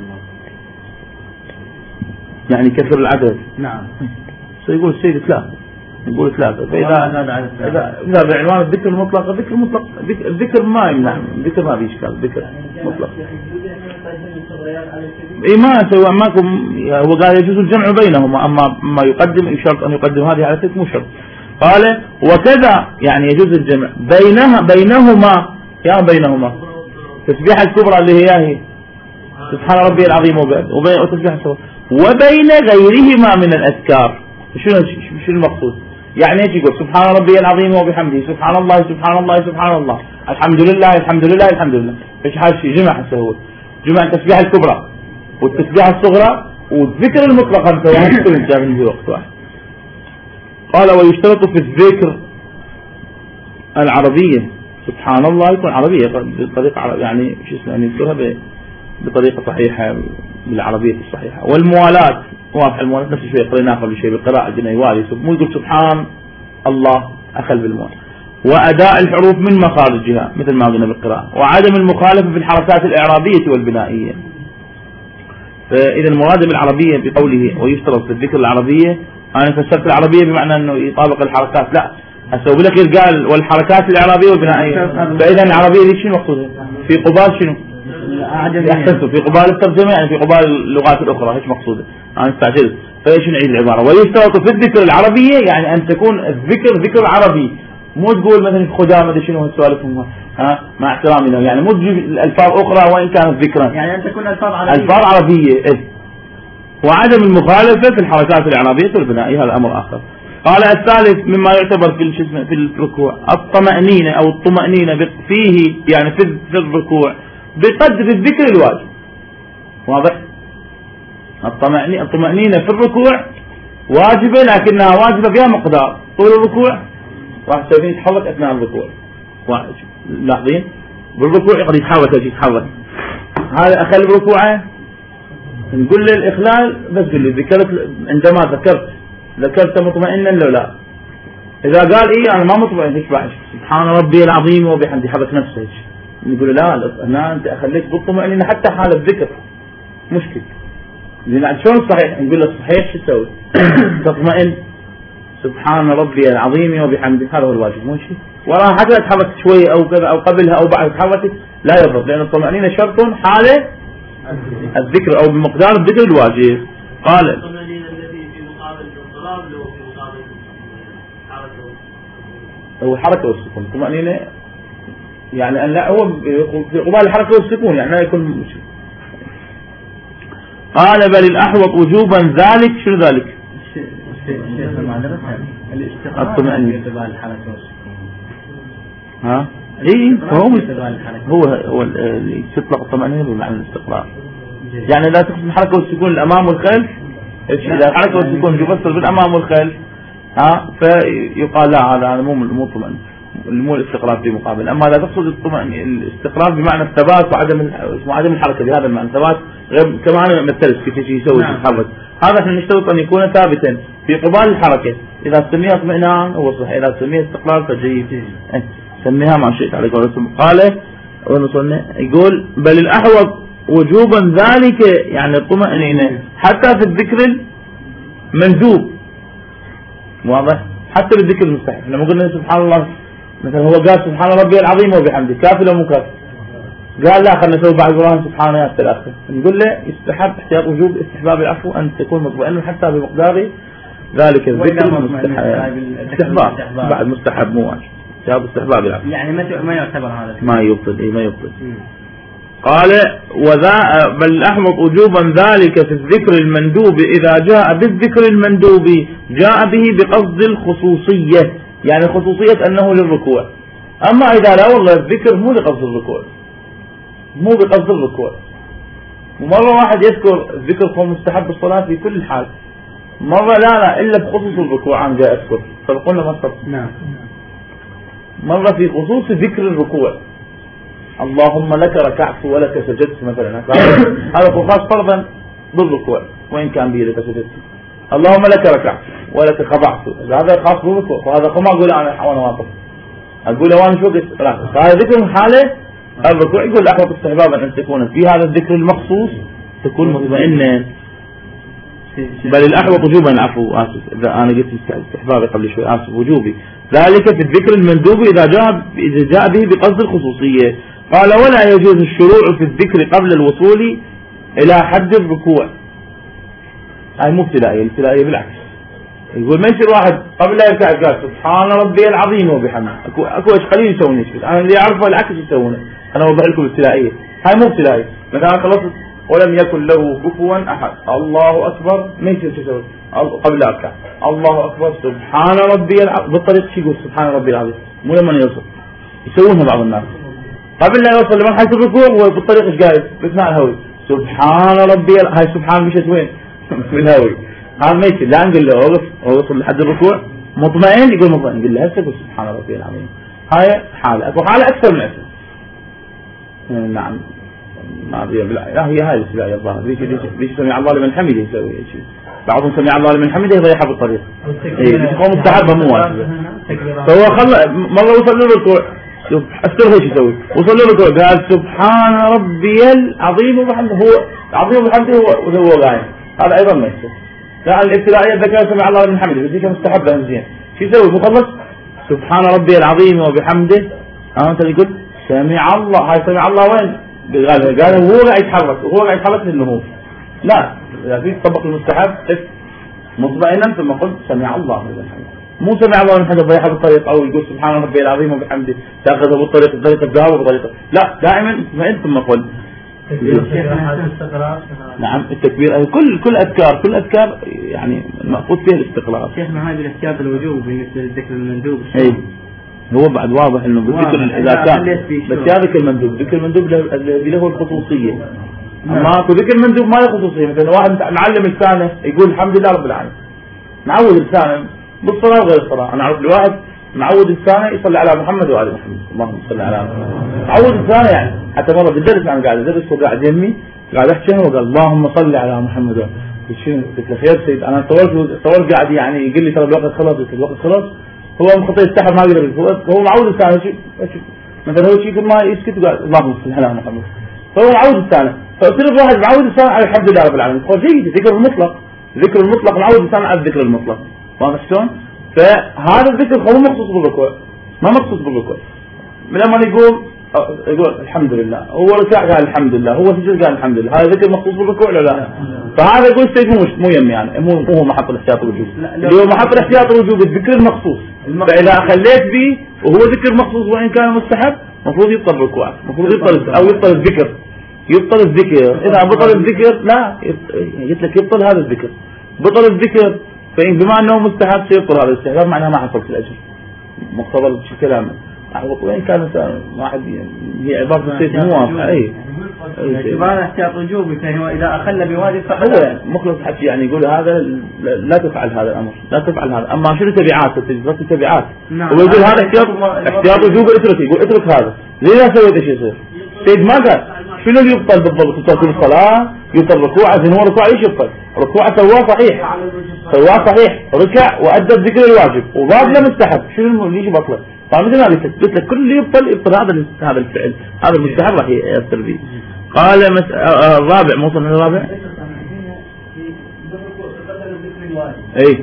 يعني كثر العدد. نعم. سيقول السيد ثلاثة. يقول ثلاثة. فإذا إذا إذا بعنوان الذكر المطلق الذكر المطلق الذكر ما يمنع، الذكر ما فيه إشكال، الذكر مطلق. إيه ما سوى ماكم، هو قال يجوز الجمع بينهما، أما ما يقدم إن شرط أن يقدم هذه على تلك مو شرط. قال وكذا يعني يجوز الجمع بينها بينهما يعني بينهما تسبيحة الكبرى اللي هي هي سبحان ربي العظيم وبين وتسبيحة الكبرى وبين غيرهما من الأذكار. شنو شنو المقصود؟ يعني ايش يقول؟ سبحان ربي العظيم وبحمده، سبحان الله سبحان الله سبحان الله، الحمد لله الحمد لله الحمد لله. ايش هذا الشيء؟ جمع هسه هو جمع التسبيح الكبرى والتسبيح الصغرى والذكر المطلق انت يعني كلهم جايبين في وقت واحد. قال ويشترط في الذكر العربية، سبحان الله يكون عربية بطريقة يعني شو اسمه يعني يذكرها بطريقة صحيحة بالعربية الصحيحة. والموالاة واضح الموالاة نفس الشيء قريناه قبل شيء بالقراءة جنا يوالي مو يقول سبحان الله أخل بالموالاة. وأداء الحروف من مخارجها مثل ما قلنا بالقراءة. وعدم المخالفة في الحركات الإعرابية والبنائية. فإذا المراد بالعربية بقوله ويشترط في الذكر العربية أنا فسرت العربية بمعنى أنه يطابق الحركات، لا هسه لك قال والحركات الإعرابية والبنائية، فإذا العربية دي شنو مقصودها؟ في قبال شنو؟ أحسنتوا في قبال الترجمة يعني في قبال اللغات الأخرى ايش مقصوده؟ أنا استعجلت فايش نعيد العبارة. ويشترط في الذكر العربية يعني أن تكون الذكر ذكر عربي، مو تقول مثلا خدام ما ادري شنو هالسوالفهم ها مع احترامي له يعني مو تجيب الألفاظ أخرى وإن كانت ذكرا يعني أن تكون ألفاظ عربية ألفاظ عربية إيه. وعدم المخالفة في الحركات الإعرابية والبنائية هذا أمر آخر. قال الثالث مما يعتبر في في الركوع الطمأنينة أو الطمأنينة فيه يعني في الركوع بقدر الذكر الواجب. واضح؟ الطمأنينة في الركوع واجبة لكنها واجبة فيها مقدار. طول الركوع واحد سيكون يتحرك أثناء الركوع لاحظين بالركوع يقدر يتحرك يجي يتحرك هذا أخل بركوعه نقول له الإخلال بس قل لي ذكرت عندما ذكرت ذكرت مطمئنا لو لا. إذا قال إيه أنا ما مطمئن إيش بعد سبحان ربي العظيم وبحمده حرك نفسه نقول له لا هنا أنت أخليك بالطمأنينة حتى حال الذكر مشكل. لأن شلون صحيح نقول له صحيح شو تسوي؟ تطمئن سبحان ربي العظيم وبحمده هذا هو الواجب مو شيء وراها حتى تحرك شوية أو كذا أو قبلها أو بعد تحركت لا يضبط لأن الطمأنينة شرط حالة الذكر أو بمقدار الذكر الواجب. قال الطمأنينة التي في مقابل الضراب لو في مقابل حركة هو حركة والسكون الطمأنينة يعني أن لا هو في قبال الحركة والسكون يعني لا يكون مشكلة. قال بل الأحوط وجوبا ذلك شنو ذلك؟ الطمأنينة ها اي هو هو هو تطلق الطمأنينة بمعنى الاستقرار يعني لا تقصد الحركة والسكون الأمام والخلف. إذا الحركة والسكون يفسر بالأمام والخلف ها فيقال لا هذا مو مو طمأنينة مو الاستقرار في مقابل. أما لا تقصد الطمأنينة الاستقرار بمعنى الثبات وعدم اسمه عدم الحركة بهذا المعنى الثبات غير كما أنا مثلت كيف يسوي يتحرك هذا احنا نشترط أن يكون ثابتا في قبال الحركة. إذا تسميها اطمئنان هو صحيح إذا تسميها استقرار فجيد سميها ما شئت على قولتهم. قال يقول بل الأحوط وجوبا ذلك يعني الطمأنينة حتى في الذكر المندوب. واضح؟ حتى بالذكر المستحب لما قلنا سبحان الله مثلا هو قال سبحان ربي العظيم وبحمده كافي لو مو كافي قال لا خلنا نسوي بعد القرآن سبحانه يا الثلاثة نقول له يستحب احتياط وجوب استحباب العفو أن تكون مطمئنا حتى بمقدار ذلك الذكر المستحب بعد مستحب مو واجب جاب استحباب العفو يعني ما يعتبر هذا ما يبطل إيه ما يبطل. قال وذا بل الأحوط وجوبا ذلك في الذكر المندوب إذا جاء بالذكر المندوب جاء به بقصد الخصوصية يعني خصوصية أنه للركوع. أما إذا لا والله الذكر مو لقصد الركوع مو بقصد الركوع مرة واحد يذكر الذكر هو مستحب بالصلاة في كل حال مرة لا لا إلا بخصوص الركوع عن جاء أذكر فقلنا ما صرت نعم مرة في خصوص ذكر الركوع اللهم لك ركعت ولك سجدت مثلا هذا خاص فرضا بالركوع وإن كان به لك سجدت. اللهم لك ركعت ولك خضعت هذا خاص بالركوع وهذا ما أقول أنا وانا واقف أقول وانا شو قلت هذا ذكر حاله الركوع. يقول أحوط استحبابا أن تكون في هذا الذكر المخصوص تكون مطمئنا. بل الأحوط وجوبا عفو آسف إذا أنا قلت استحبابي قبل شوي آسف وجوبي ذلك في الذكر المندوب إذا جاء إذا جاء به بقصد الخصوصية. قال ولا يجوز الشروع في الذكر قبل الوصول إلى حد الركوع. هاي مو ابتدائية الابتدائية بالعكس يقول ما يصير واحد قبل لا يركع قال سبحان ربي العظيم وبحمده اكو اكو ايش قليل يسوون ايش انا اللي اعرفه العكس يسوونه. انا اوضح لكم الابتدائية هاي مو ابتدائية مثلا خلصت ولم يكن له كفوا أحد. الله أكبر ما يصير شو يسوي قبل أركع. الله أكبر سبحان ربي العظيم بالطريق شو يقول سبحان ربي العظيم مو لما يوصل يسوونها بعض الناس قبل لا يوصل لمرحلة الركوع وبالطريق ايش قاعد بسمع الهوي سبحان ربي هاي سبحان مشت وين في الهوي هذا ما يصير. لا نقول له اوقف وصل لحد الركوع مطمئن يقول مطمئن نقول له هسه قول سبحان ربي العظيم. هاي حالة اكو حالة اكثر من اسم. نعم ما ادري لا هي هاي السباعية الظاهر ليش ليش سمع الله لمن حمده يسوي شيء. بعضهم سمع الله لمن حمده يضيعها بالطريق اي هو مستحب مو واجب. فهو خلى مرة وصل للركوع استر ايش يسوي وصل للركوع قال سبحان ربي العظيم وبحمده هو العظيم وبحمده هو وهو قايم هذا ايضا ما يصير. لا الابتدائية ذكر سمع الله لمن حمده بديك مستحبة زين شو يسوي مخلص سبحان ربي العظيم وبحمده ها انت يقول سمع الله هاي سمع الله وين قال قال هو قاعد يتحرك وهو قاعد يتحرك من النهوض. لا اذا في طبق المستحب مطمئنا ثم قلت سمع الله لمن حمده مو سمع الله لمن حمده ضيعها بالطريق او يقول سبحان ربي العظيم وبحمده تاخذه بالطريق بطريقه الذهاب وبطريقه لا دائما اطمئن ثم قل. نعم التكبير كل كل اذكار كل اذكار يعني المقصود فيها الاستقرار. شيخنا هذه الاحتياط الوجوب بالنسبه للذكر المندوب اي هو بعد واضح انه بالذكر اذا كان بس هذا ذكر المندوب ذكر المندوب له الخصوصيه. اما اكو ذكر المندوب ما له خصوصيه. مثلا واحد معلم لسانه يقول الحمد لله رب العالمين معود لسانه بالصلاه وغير الصلاه. انا اعرف لواحد معود لسانه يصلي على محمد وعلى محمد اللهم صل على محمد معود لسانه يعني حتى مره بالدرس انا قاعد ادرس وقاعد يمي قاعد احكي وقال اللهم صل على محمد. قلت له خير سيد انا طولت طولت قاعد يعني يقول لي ترى الوقت خلاص الوقت خلاص هو مخطئ السحر ما يقدر هو معود لسانه شوف مثلا هو شيء ما يسكت وقال اللهم صل على محمد فهو معود لسانه. فقلت له واحد معود لسانه على الحمد لله رب العالمين قال جيد ذكر المطلق ذكر المطلق معود لسانه على الذكر المطلق واضح شلون. فهذا الذكر هو مخصوص بالركوع ما مخصوص بالركوع. لما يقول يقول الحمد لله هو ركع قال الحمد لله هو سجد قال الحمد لله هذا ذكر مخصوص بالركوع ولا لا. فهذا يقول سيد مو مو يم يعني مو هو محط الاحتياط الوجوب اللي هو محط الاحتياط الوجوب الذكر المخصوص. فاذا خليت به وهو ذكر مخصوص وان كان مستحب المفروض يبطل الركوع المفروض يبطل او يبطل الذكر يبطل الذكر. اذا بطل الذكر لا قلت لك يبطل هذا الذكر بطل الذكر فإن بما أنه مستحب سيبطل هذا الاستحباب معناها ما حصلت الأجر مقتضى شو كلامه. وإن كان واحد هي عبارة السيد مو واضحة. أي اعتبار احتياط وجوبي فهو إذا أخل بواجب فهو مخلص حكي يعني يقول هذا لا تفعل هذا الأمر لا تفعل هذا أما شنو تبعات تجربة تبعات هو يقول هذا احتياط احتياط وجوبي اترك يقول اترك هذا ليه لا سويت ايش يصير. سيد ما قال شنو اللي يبطل بالضبط تبطل كل الصلاة يبطل ركوع إذن هو ركوع ايش يبطل ركوع سواه صحيح سواه صحيح ركع وأدى الذكر الواجب وضاف له مستحب شنو اللي يجي بطله. فمثل ما قلت قلت لك كل اللي يبطل يبطل هذا هذا الفعل هذا المستحب راح يأثر به. قال مس... الرابع مو صنع الرابع اي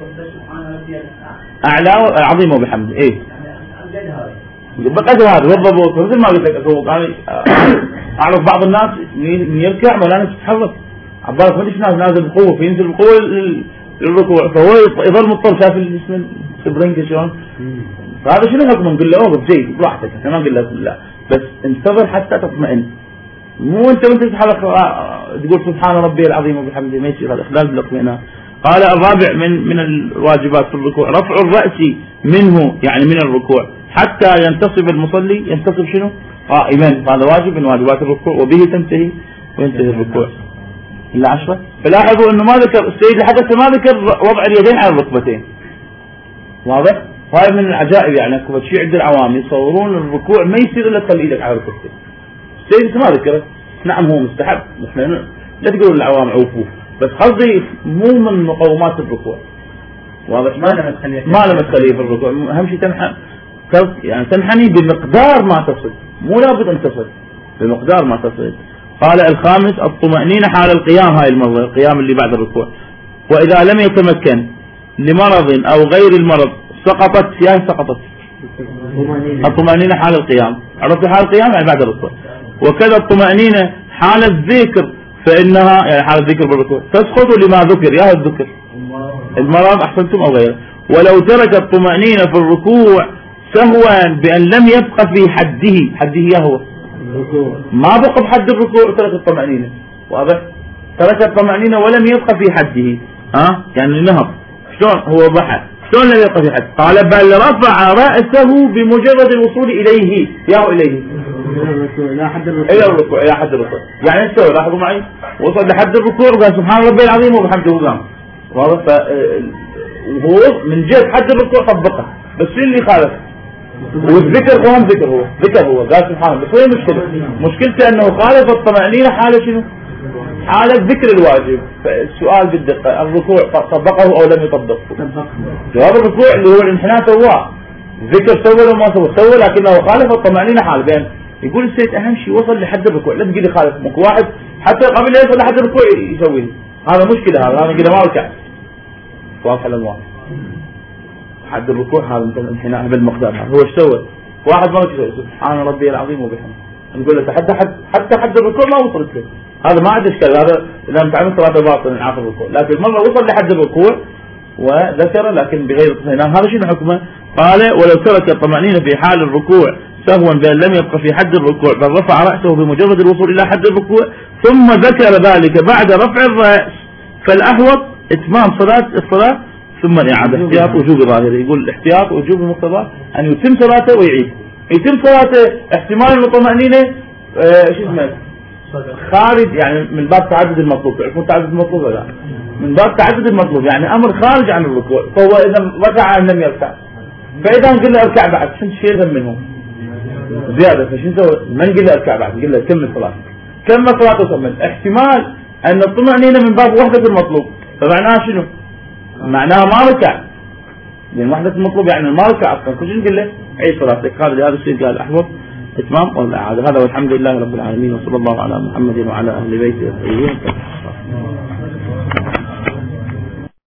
اعلى عظيم وبحمده اي بقدر هذا بالضبط. مثل ما قلت لك انا اعرف بعض الناس يركع ولا يتحرك عبارة ما ناس نازل بقوه فينزل بقوه للركوع فهو يظل مضطر شايف الجسم سبرينج شلون. فهذا شنو حكم نقول له اوقف جيد براحتك احنا ما نقول له لا بس انتظر حتى تطمئن مو انت وانت تتحرك تقول سبحان ربي العظيم وبحمده ما يصير هذا اخلال بالاطمئنان. قال الرابع من من الواجبات في الركوع رفع الرأس منه يعني من الركوع حتى ينتصب المصلي ينتصب شنو قائما هذا واجب من واجبات الركوع وبه تنتهي وينتهي الركوع إلا عشرة. فلاحظوا انه ما ذكر السيد لحد ما ذكر وضع اليدين على الركبتين واضح. هاي من العجائب يعني اكو شيء عند العوام يصورون الركوع ما يصير الا تخلي ايدك على الركبتين. السيد ما ذكره نعم هو مستحب احنا لا تقولوا العوام عوفوه بس قصدي مو من مقومات الركوع واضح ما لم تخليه ما لم تخليه في الركوع اهم شيء تنحى يعني تنحني بمقدار ما تصل مو لابد ان تصل بمقدار ما تصل. قال الخامس الطمأنينة حال القيام هاي المرة القيام اللي بعد الركوع وإذا لم يتمكن لمرض أو غير المرض سقطت فيها سقطت الطمأنينة حال القيام عرفت حال القيام يعني بعد الركوع. وكذا الطمأنينة حال الذكر فإنها يعني حال الذكر بالركوع تسقط لما ذكر يا الذكر المرض أحسنتم أو غيره. ولو ترك الطمأنينة في الركوع سهوا بأن لم يبقى في حده حده يا هو ما بقى بحد الركوع ترك الطمأنينة واضح؟ ترك الطمأنينة ولم يبقى في حده، ها يعني نهض. شلون هو ضحى؟ شلون لم يبقى في حد؟ قال بل رفع رأسه بمجرد الوصول إليه، يا إليه إلى حد الركوع، إلى الركوع، إلى حد الركوع. يعني ايش سوى؟ لاحظوا معي، وصل لحد الركوع وقال سبحان ربي العظيم وبحمده قام. واضح؟ وهو من جهة حد الركوع طبقه، بس شو اللي خالف؟ والذكر هو ذكر هو ذكر هو قال سبحان الله. بس وين المشكلة؟ مشكلته أنه خالف الطمأنينة حالة شنو؟ حالة ذكر الواجب. فالسؤال بالدقة، الركوع طبقه أو لم يطبقه؟ جواب الركوع اللي هو الانحناء سواه، ذكر سوى ولا ما سوى؟ سوى، لكنه خالف الطمأنينة حال. بين يقول السيد أهم شيء وصل لحد الركوع، لا تقول لي خالف. ممكن واحد حتى قبل يوصل لحد الركوع يسويه، هذا مشكلة. هذا أنا كده ما ركع. واضح الألوان. حد الركوع هذا مثل الانحناء بالمقدار. هذا هو ايش سوى؟ واحد ما يسوي سبحان ربي العظيم وبحمده، نقول له حتى حد حتى حد الركوع ما وصلت له. هذا ما عنده اشكال، هذا لم تعمل صلاة باطل من عاقب الركوع. لكن مرة وصل لحد الركوع وذكر لكن بغير اطمئنان، هذا شنو حكمه؟ قال ولو ترك الطمأنينة في حال الركوع سهوا بأن لم يبقى في حد الركوع بل رفع رأسه بمجرد الوصول إلى حد الركوع ثم ذكر ذلك بعد رفع الرأس فالأحوط إتمام صلاة الصلاة ثم الإعادة. احتياط وجوب ظاهري. يقول الاحتياط وجوب المقتضى أن يتم صلاته ويعيد. يتم صلاته احتمال الطمأنينة اه شو اسمه خارج، يعني من باب تعدد المطلوب. تعرفون تعدد المطلوب ولا لا؟ من باب تعدد المطلوب يعني أمر خارج عن الركوع. فهو إذا ركع أن لم يركع، فإذا نقول له اركع بعد شنو شيء منهم زيادة، فشو نسوي؟ ما نقول له اركع بعد، نقول له كمل صلاتك، كمل صلاته وكمل. احتمال أن الطمأنينة من باب وحدة المطلوب، فمعناها شنو؟ معناها ما ركع، لأن وحدة المطلوب يعني ما ركع أصلا. كل شيء نقول له عيد صلاتك. هذا لهذا الشيء قال أحوط إتمام ولا إعادة. هذا والحمد لله رب العالمين، وصلى الله على محمد وعلى أهل بيته الطيبين.